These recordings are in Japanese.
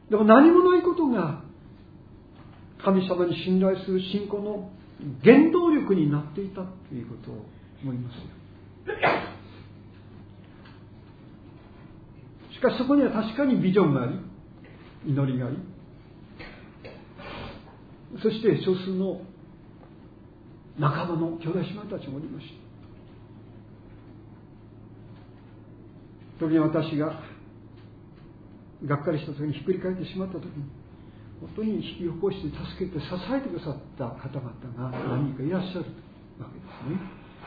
でも何もないことが神様に信頼する信仰の原動力になっていたということを思いますよ。しかしそこには確かにビジョンがあり、祈りがあり、そして少数の仲間の兄弟姉妹たちもおりました。時に私ががっかりした時にひっくり返ってしまった時に、本当に引き起こして助けて支えてくださった方々が何人かいらっしゃるわけですね。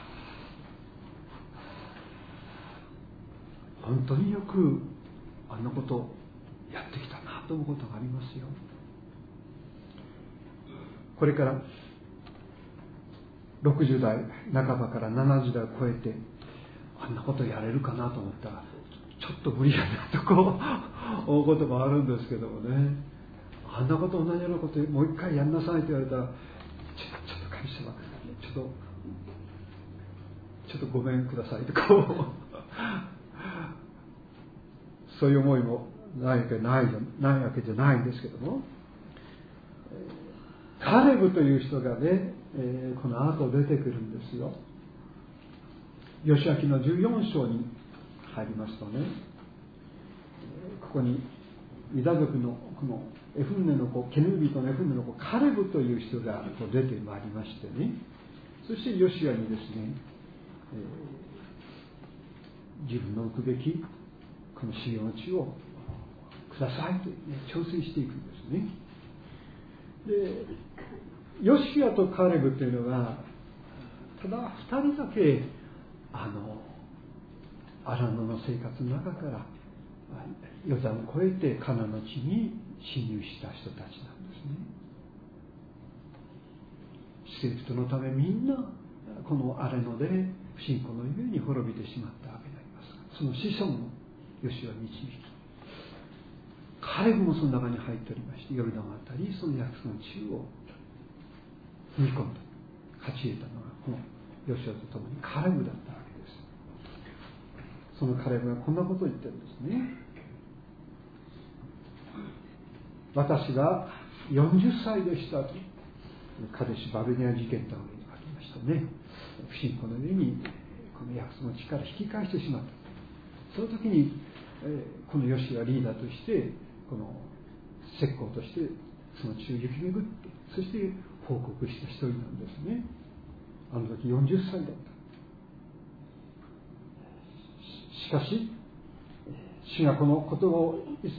本当によくあんなことをやってきたなと思うことがありますよ。これから60代半ばから70代を超えてあんなことやれるかなと思ったらちょっと無理やなと思うこともあるんですけどもね。あんなこと同じようなこともう一回やんなさいと言われたらちょっと神様ちょっとごめんくださいとそういう思いもないわけじゃないんですけども、カレブという人がね、この後出てくるんですよ。義明の14章に入りますとね、ここにユダ族のこのエフンネの子、ケヌービとのエフンネの子カレブという人が出てまいりましてね、そしてヨシアにですね、自分の置くべきこの修行の地をくださいと、調整していくんですね。で、ヨシアとカレブというのがただ2人だけアラノの生活の中からヨルダンを越えてカナンの地に侵入した人たちなんですね。出エジプトのためみんなこのアレノで不信仰のゆえに滅びてしまったわけでありますが、その子孫をヨシアは導き、カレブもその中に入っておりまして、ヨルダンを渡りその約束の地を踏み込んだ、勝ち得たのがこのヨシアと共にカレブだったわけです。そのカレブがこんなことを言ってるんですね。私が40歳でしたと、カデシュバルネア事件というのがありましたね。不信仰の上にこの約束の地から引き返してしまった。その時にこのヨシアリーダーとしてこの石膏としてその地を行き巡って、そして報告した一人なんですね。あの時40歳だった。しかし主がこの言葉を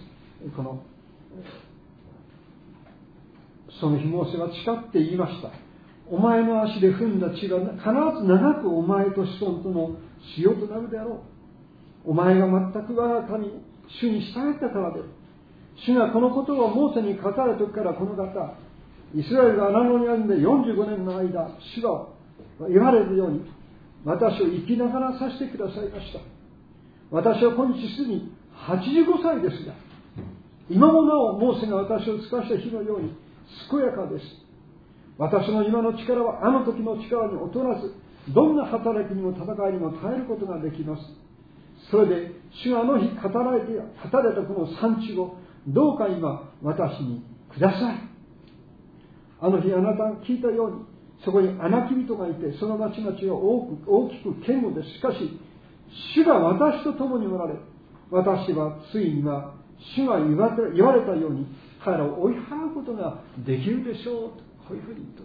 その日モーセは誓って言いました。お前の足で踏んだ地が必ず長くお前と子孫との塩となるであろう。お前が全く我が神主に従ったからで、主がこのことをモーセに語る時からこの方、イスラエルがアナノにあるんで45年の間、主は言われるように私を生きながらさせてくださいました。私は今日すでに85歳ですが、今もなおモーセが私を使わした日のように健やかです。私の今の力はあの時の力に劣らず、どんな働きにも戦いにも耐えることができます。それで主があの日語られたこの産地をどうか今私にください。あの日あなたが聞いたように、そこに穴木人がいて、その町々が大きく堅固です。しかし主が私と共におられ、私はついには主が言われたように彼らを追い払うことができるでしょうと、こういうふうに言ってお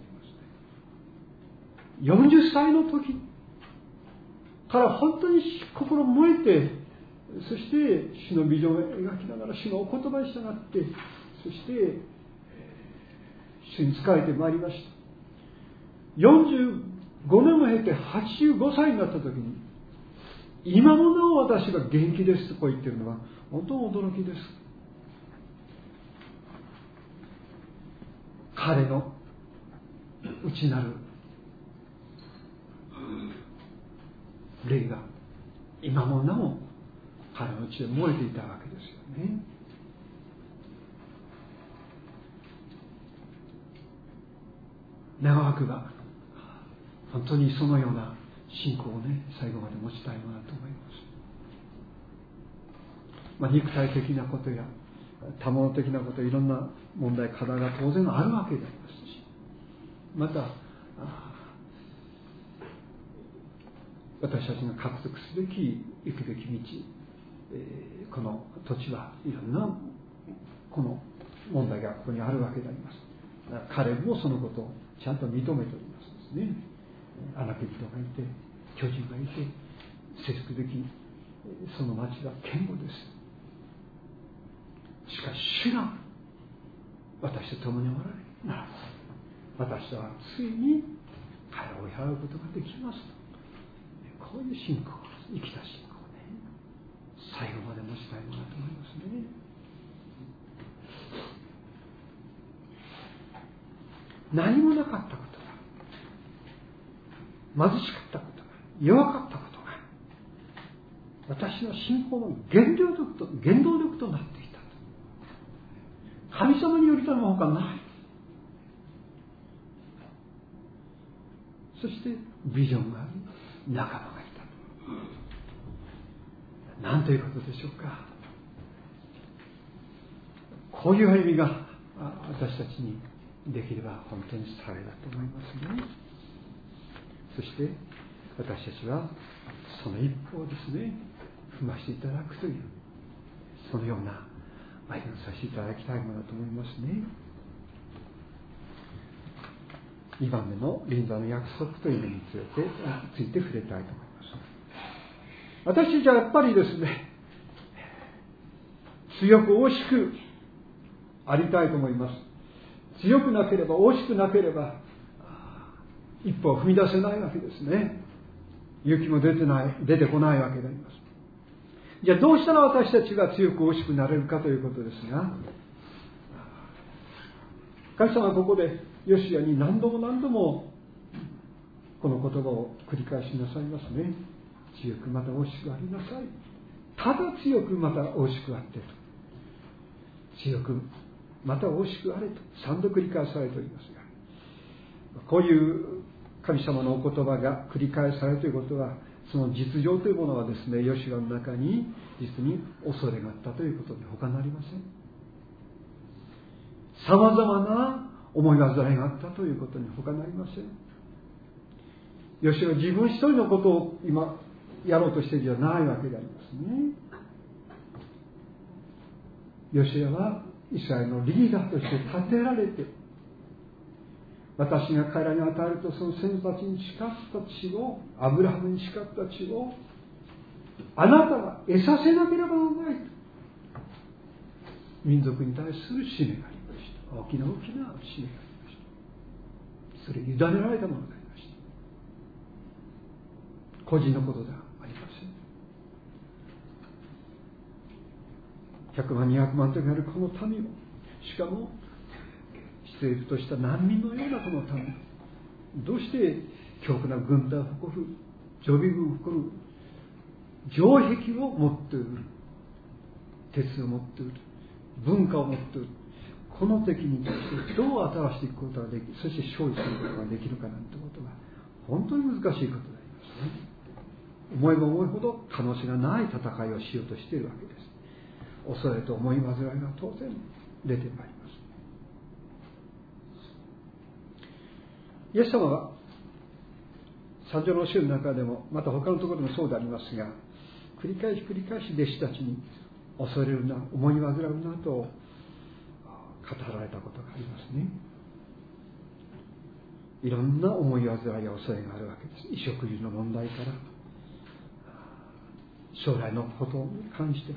りますね。40歳の時から本当に心燃えて、そして主のビジョンを描きながら主のお言葉に従って、そして主に仕えてまいりました。45年も経て85歳になった時に、今もなお私が元気ですとこう言っているのは本当に驚きです。彼の内なる霊が今もなお彼の内で燃えていたわけですよね。願わくば本当にそのような信仰をね、最後まで持ちたいものだと思います。肉体的なことや多物的なこと、いろんな問題、課題が当然あるわけでありますし、また私たちが獲得すべき行くべき道、この土地はいろんなこの問題がここにあるわけであります。彼もそのことをちゃんと認めておりますですね。穴人がいて、巨人がいて、征服べきその町は堅固です。しかし主が私と共におられるならば、私はついに彼を追い払うことができますと、こういう信仰、生きた信仰をね、最後まで持ちたいものだと思いますね。何もなかったことが、貧しかったことが、弱かったことが、私の信仰の原動力となっていた。神様によりたるものがない。そしてビジョンがあり、仲間がいた。なんということでしょうか。こういう歩みが私たちにできれば本当に幸いだと思いますね。そして私たちはその一歩をですね、踏ましていただくという、そのような歩みをさせていただきたいものだと思いますね。2番目の臨座の約束というのについて触れたいと思います。私じゃやっぱりですね、強く惜しくありたいと思います。強くなければ、惜しくなければ一歩を踏み出せないわけですね。勇気も出てこないわけであります。じゃあどうしたら私たちが強く惜しくなれるかということですが、神様はここでヨシアに何度もこの言葉を繰り返しなさいますね。強くまた惜しくありなさい。ただ強くまた惜しくあってと。強くまた惜しくあれと3度繰り返されておりますが、こういう神様のお言葉が繰り返されるということは、その実情というものはですね、ヨシュアの中に実に恐れがあったということに他なりません。さまざまな思い煩いがあったということに他なりません。ヨシュアは自分一人のことを今やろうとしているじゃないわけでありますね。ヨシュアはイスラエルのリーダーとして立てられて、私が彼らに与えるとその先祖たちに誓った地を、アブラハムに誓った地をあなたが得させなければならないと、民族に対する使命がありました。大きな使命がありました。それ委ねられたものでありました。個人のことではありません。100万200万となるこの民を、しかも失礼とした難民のようなこの民、どうして強固な軍隊を誇る、常備軍を誇る、城壁を持っている、鉄を持っている、文化を持っている、この敵に対してどう表していくことができ、そして勝利することができるかなんてことが本当に難しいことでありますね。思えば思うほど可能性がない戦いをしようとしているわけです。恐れと思い煩いが当然出てまいります。イエス様は三条の教えの中でも、また他のところでもそうでありますが、繰り返し弟子たちに恐れるな、思い煩うなと語られたことがありますね。いろんな思い煩いや恐れがあるわけです。衣食住の問題から将来のことに関して、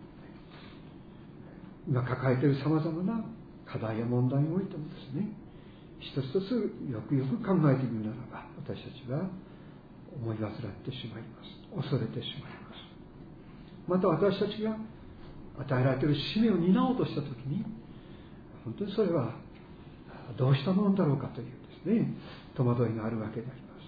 今抱えているさまざまな課題や問題においてもですね、一つ一つよくよく考えてみるならば、私たちは思い煩ってしまいます。恐れてしまいます。また私たちが与えられている使命を担おうとしたときに、本当にそれはどうしたものだろうかというですね、戸惑いがあるわけであります。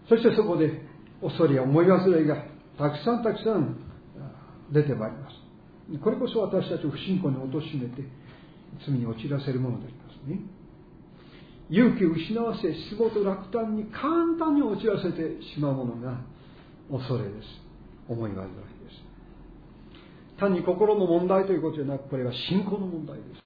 そしてそこで恐れや思い煩いがたくさん出てまいります。これこそ私たちを不信仰に貶めて罪に陥らせるものでありますね。勇気を失わせ、失望と落胆に簡単に陥らせてしまうものが恐れです。思い煩いです。 単に心の問題ということじゃなく、これは信仰の問題です。